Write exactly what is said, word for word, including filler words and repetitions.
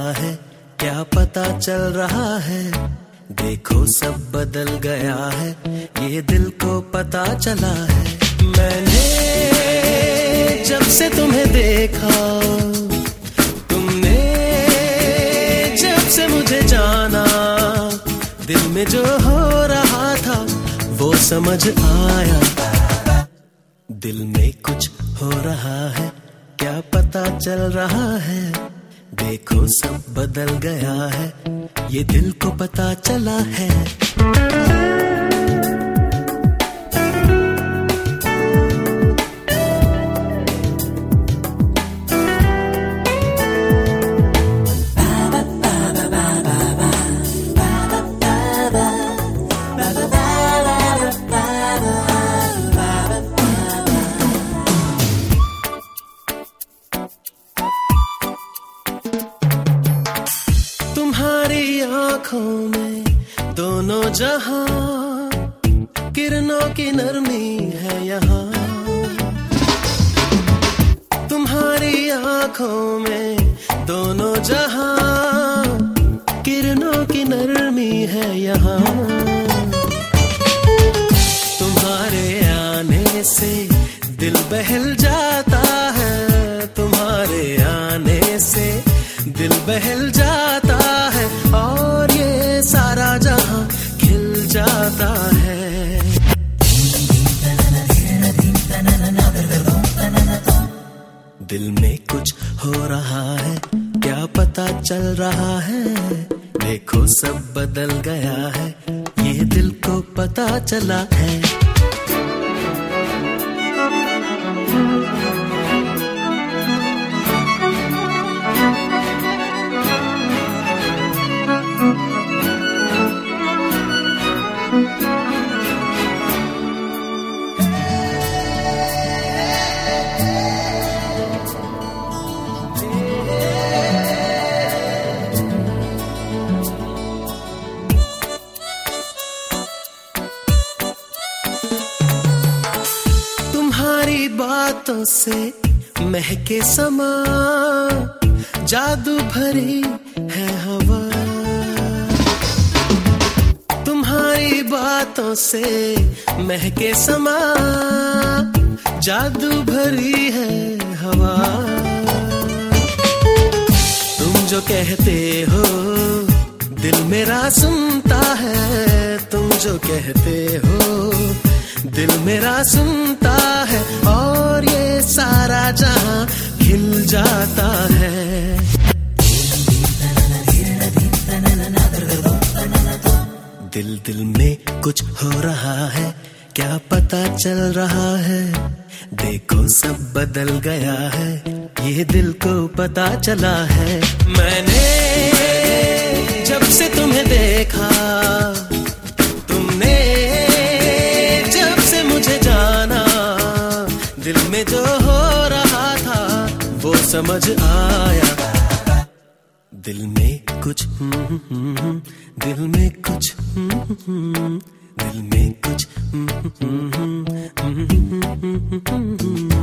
है, क्या पता चल रहा है। देखो सब बदल गया है, ये दिल को पता चला है। मैंने जब से तुम्हें देखा, तुमने जब से मुझे जाना, दिल में जो हो रहा था वो समझ आया। दिल में कुछ हो रहा है, क्या पता चल रहा है। देखो सब बदल गया है, ये दिल को पता चला है। तुम्हारी आंखों में दोनों जहां, किरणों की नरमी है यहाँ। तुम्हारी आंखों में दोनों जहां, किरणों की नरमी है यहाँ। तुम्हारे आने से दिल बहल जाता है, तुम्हारे आने से दिल बहल जाता है, और ये सारा जहां खिल जाता है। दिल में कुछ हो रहा है, क्या पता चल रहा है। देखो सब बदल गया है, ये दिल को पता चला है। तुम्हारी बातों से महके समा, जादू भरी है हवा। तुम्हारी बातों से महके समा, जादू भरी है हवा। तुम जो कहते हो दिल मेरा सुनता है, तुम जो कहते हो दिल मेरा सुनता है, और ये सारा जहां खिल जाता है। दिल दिल में कुछ हो रहा है, क्या पता चल रहा है। देखो सब बदल गया है, ये दिल को पता चला है। मैंने जब से तुम्हें देखा, तुमने जब से मुझे जाना, दिल में जो हो रहा था वो समझ आया। दिल में कुछ दिल में कुछ दिल में कुछ